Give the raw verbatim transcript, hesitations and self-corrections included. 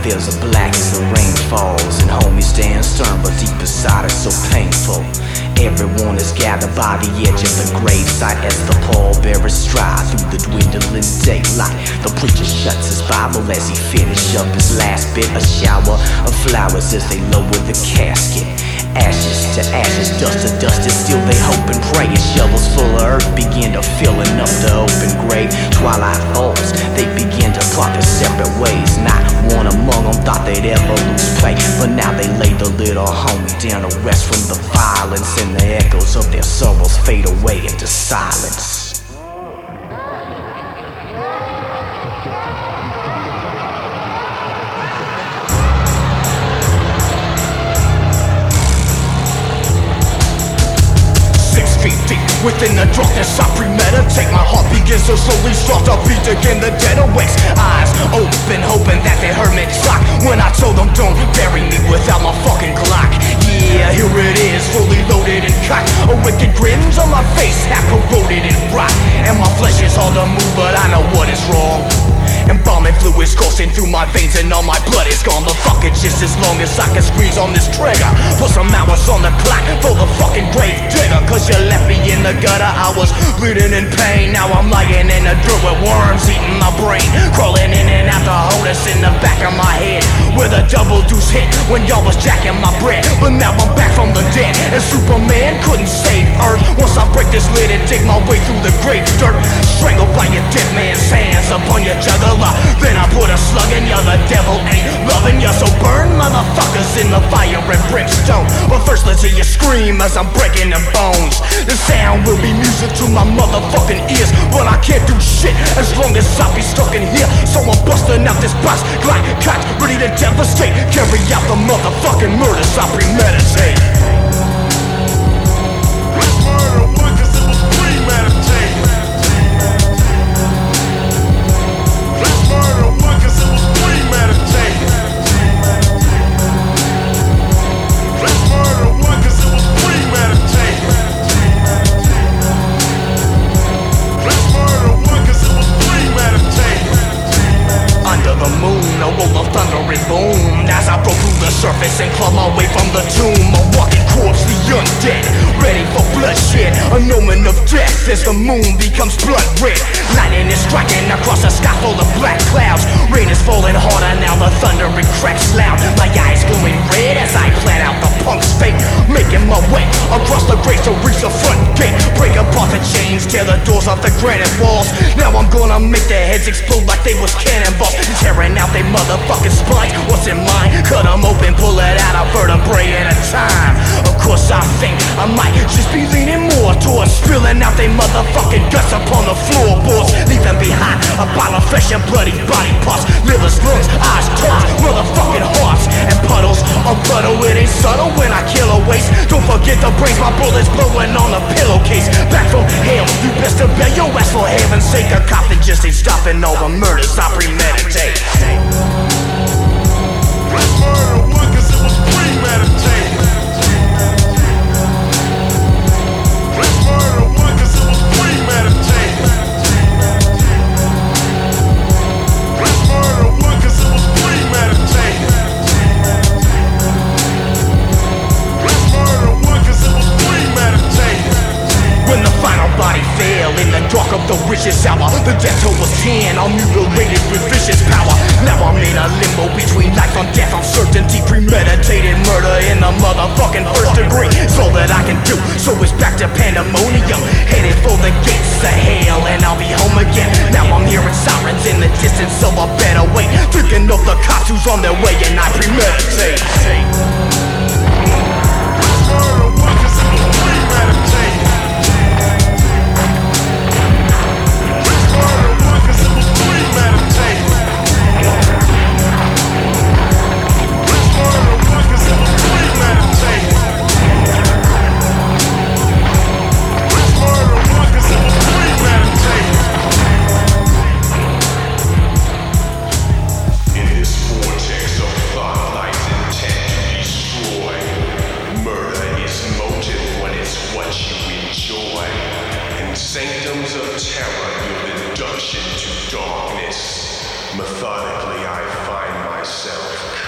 feels are black as the rain falls, and homies stand stern, but deep inside it's so painful. Everyone is gathered by the edge of the gravesite as the pallbearers stride through the dwindling daylight. The preacher shuts his Bible as he finishes up his last bit. A shower of flowers as they lower the casket. Ashes to ashes, dust to dust, and still they hope and pray. As shovels full of earth begin to filling up the open grave. Twilight falls, they begin to part their separate ways. Not one among them thought they'd ever lose play, but now they lay the little homie down to rest from the violence, and the echoes of their sorrows fade away into silence. Within the darkness I premeditate. My heart begins to slowly start to beat again. The dead awakes, eyes open, hoping that they heard me talk when I told them don't bury me without my fucking Glock. Yeah, here it is, fully loaded and cocked. A wicked grin's on my face, half corroded and rot. And my flesh is hard to move, but I know what is wrong. Embalming fluids coursing through my veins, and all my blood is gone. The fuck it, just as long as I can squeeze on this trigger. Put some hours on the clock for the fucking grave digger. Cause you left me in the gutter, I was bleeding in pain. Now I'm lying in the dirt with worms eating my brain. Crawling in and out the hole in the back of my head, where the double deuce hit when y'all was jacking my bread. But now I'm back from the dead, and Superman couldn't save Earth. Once I break this lid and dig my way through the grave dirt, strangled by your dead man's hands upon your jugular. Then I put a slug in ya, the devil ain't loving ya. So burn motherfuckers in the fire and brimstone. But first let's hear you scream as I'm breaking the bones. The sound will be music to my motherfucking ears, but I can't do shit as long as I be stuck in here. So I'm busting out this box, Glock cocked, ready to devastate. Carry out the motherfucking murders I premeditate. Let's murder one cause it was premeditated. Murder one cause it was premeditated. Let's murder one cause it was premeditated. Let's murder one cause it was premeditated. Under the moon, a roll of thunder and boom as I broke through the surface and clawed my way from the tomb. A walking corpse, the undead, ready for bloodshed. An omen of death as the moon becomes blood red. Lightning is striking across a sky full of black clouds. Rain is falling harder now, the thunder it cracks loud. My eyes glowing red as I plan out the punk's fate. Making my way across the grave to reach the front gate. Break apart the chains, tear the doors off the granite walls. Now I'm gonna make their heads explode like they was cannonballs. Tearing out they motherfucking spines. What's in mine? Cut them open, pull it out a vertebrae at a time. Of course I think I might just be leaning more towards spilling out they motherfucking guts upon the floorboards, leaving behind a pile of fresh and bloody body parts. Livers, lungs, eyes, tongues, motherfucking hearts, and puddles of blood. Oh, it ain't subtle when I kill a waste. Don't forget the brains, my bullets blowing on the pillowcase. Back from hell, you best obey your ass for heaven's sake. A cop that just ain't stopping all the murders I premeditate. Let's murder one cause it was premeditated. Let's murder one cause it was premeditated. Let's murder one cause it was premeditated. Let's murder one cause it was premeditated. When the final body fell in the dark of the richest hour, the death toll was ten, all mutilated with vicious power. Now I'm in a limbo between life and death, uncertainty, premeditated murder in the motherfucking first degree. It's all that I can do, so it's back to pandemonium. Headed for the gates of hell and I'll be home again. Now I'm hearing sirens in the distance, so I better wait. Thinking of the cops who's on their way and I premeditate. Let's murder one cause it was premeditated. Let's murder one cause it was premeditated. Let's murder one cause it was premeditated. Let's murder one cause it was premeditated. In this vortex of thought lies intent to destroy. Murder is motive when it's what you enjoy. In sanctums of terror, your induction to darkness. Methodically I find my myself.